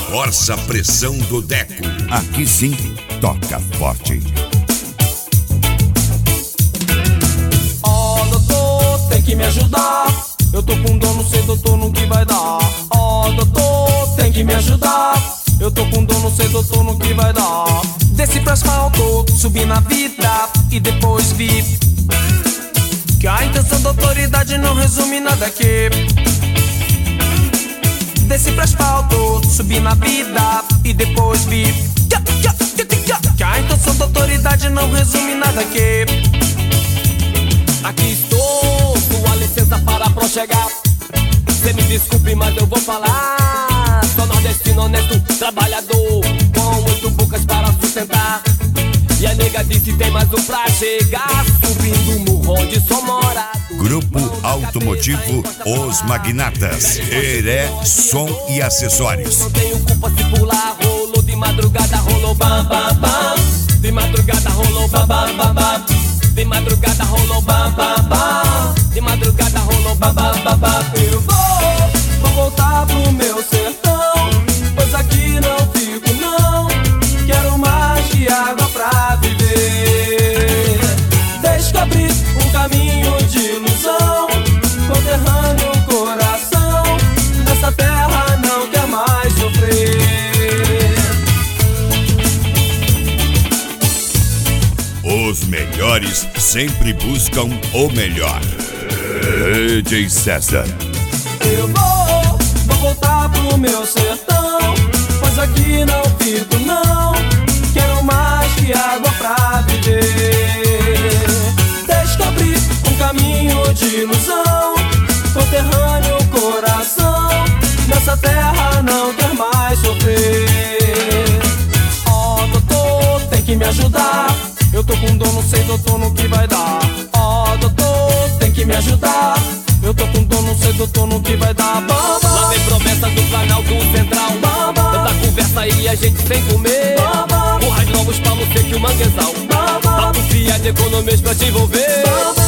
Reforça a pressão do Deco. Aqui sim, toca forte. Ó, doutor, tem que me ajudar. Eu tô com dor, não sei, doutor, no que vai dar. Ó, doutor, tem que me ajudar. Eu tô com dor, não sei, doutor, no que vai dar. Desci pro asfalto, subi na vida e depois vi que a intenção da autoridade não resume nada aqui. Desci pro asfalto, subi na vida e depois vi que a intenção da autoridade não resume nada aqui. Aqui estou, sua licença para prochegar. Cê me desculpe, mas eu vou falar. Sou nordestino, honesto, trabalhador, com 8 bocas para sustentar. E a nega disse tem mais um pra chegar, subindo o morro onde sou morado. Grupo Automotivo Os Magnatas. Heré, som e acessórios. Não tenho culpa se pular, rolou de madrugada, rolou bam bam bam. De madrugada rolou bam bam bam bam. De madrugada rolou bam bam bam. De madrugada rolou bam bam bam bam. Eu vou voltar pro meu sertão, pois aqui não fico não. Quero mais de água pra viver. Descobri um caminho de ilusão, conterrâneo coração. Nessa terra não quer mais sofrer. Os melhores sempre buscam o melhor. DJ César. Eu vou voltar pro meu sertão, pois aqui não fico não. Quero mais que água pra viver. Descobri um caminho de ilusão, conterrâneo coração. Nessa terra não quer mais sofrer. Ó, doutor, tem que me ajudar. Eu tô com dor, não sei, doutor, no que vai dar. Ó, doutor, tem que me ajudar. Eu tô com dor, não sei, doutor, no que vai dar. Bamba. Lá vem promessa do Planalto Central. Bamba. Tanta conversa e a gente sem comer. Bamba. Currais novos pra você que o manguezal. Bamba. Papo fiado, economias pra te envolver. Bamba.